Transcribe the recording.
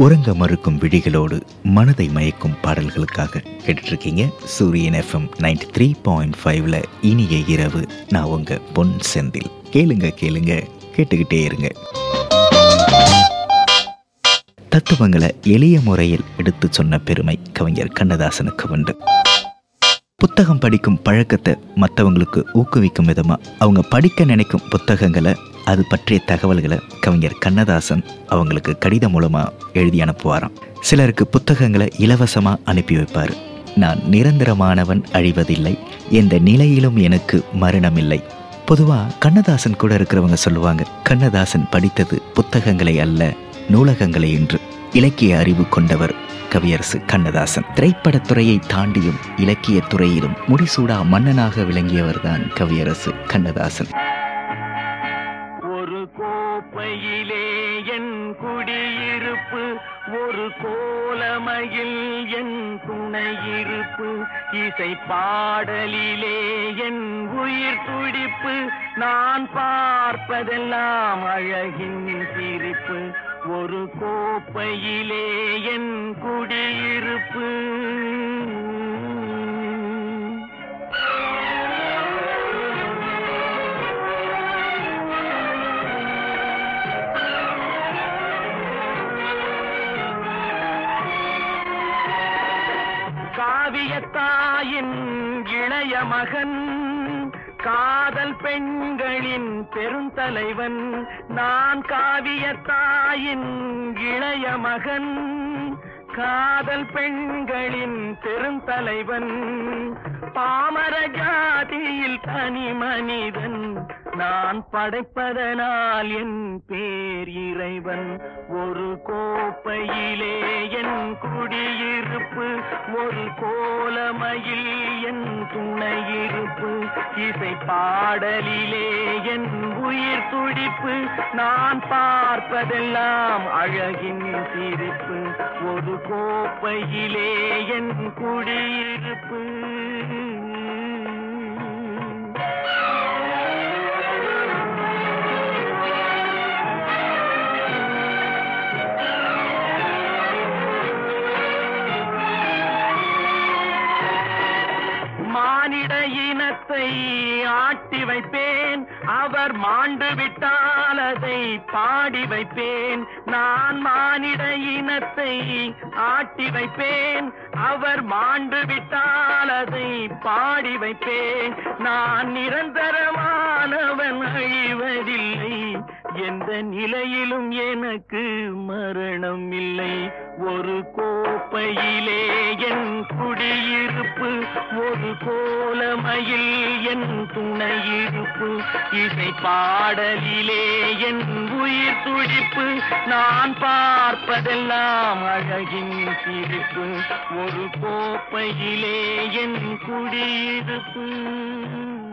உறங்க மறுக்கும் விழிகளோடு மனதை மயக்கும் பாடல்களுக்காக கேட்டுட்ருக்கீங்க சூரியன் FM 93.5 இனிய இரவு. நான் உங்க பொன் செந்தில். கேளுங்க கேட்டுக்கிட்டே இருங்க. தத்துவங்களை எளிய முறையில் எடுத்து சொன்ன பெருமை கவிஞர் கண்ணதாசனுக்கு உண்டு. புத்தகம் படிக்கும் பழக்கத்தை மற்றவங்களுக்கு ஊக்குவிக்கும் விதமாக அவங்க படிக்க நினைக்கும் புத்தகங்களை, அது பற்றிய தகவல்களை கவிஞர் கண்ணதாசன் அவங்களுக்கு கடிதம் மூலமாக எழுதி அனுப்புவாராம். சிலருக்கு புத்தகங்களை இலவசமாக அனுப்பி வைப்பார். நான் நிரந்தரமானவன், அழிவதில்லை, எந்த நிலையிலும் எனக்கு மரணமில்லை. பொதுவாக கண்ணதாசன் கூட இருக்கிறவங்க சொல்லுவாங்க, கண்ணதாசன் படித்தது புத்தகங்களை அல்ல, நூலகங்களை என்று. இலக்கிய அறிவு கொண்டவர் கவியரசு கண்ணதாசன். திரைப்படத்துறையை தாண்டியும் இலக்கிய துறையிலும் முடிசூடா மன்னனாக விளங்கியவர்தான் கவியரசு கண்ணதாசன். ஒரு கோப்பையிலே என் குடியிருப்பு, ஒரு கோலமையில் என் துணையிருப்பு, இசை பாடலிலே என் உயிர் துடிப்பு, நான் பார்ப்பதெல்லாம் அழகின் சிரிப்பு, ஒரு கோப்பையிலே என் குடியிருப்பு. காவியத்தாயின் இளைய மகன், காதல் பெண்களின் பெருந்தலைவன், நான் காவியத்தாயின் இளைய மகன், காதல் பெண்களின் பெருந்தலைவன், பாமர ஜாதியில் தனி மனிதன், நான் படைப்பதனால் என் பேர் இறைவன், ஒரு கோப்பையிலே என் குடியிருப்பு, ஒரு கோலமையில் என் துணையிருப்பு, இசை பாடலிலே என் உயிர் துடிப்பு, நான் பார்ப்பதெல்லாம் அழகின் சிரிப்பு, ஒரு கோப்பையிலே என் குடியிருப்பு. மானிட இனத்தை ஆட்டி வைப்பேன், அவர் மாண்டு விட்டால் அதை பாடி வைப்பேன், நான் மானிட இனத்தை ஆட்டி வைப்பேன், அவர் மாண்டு விட்டால் அதை பாடி வைப்பேன், நான் நிரந்தரமானவன், அழிவதில்லை, எந்த நிலையிலும் எனக்கு மரணம் இல்லை, ஒரு கோப்பையிலே என் குடியிருப்பு, ஒரு கோலமையில் என் துணையிருப்பு, இசை பாடலிலே என் உயிர் துடிப்பு, நான் பார்ப்பதெல்லாம் அழகின் சிரிப்பு, ஒரு கோப்பையிலே என் குடியிருப்பு.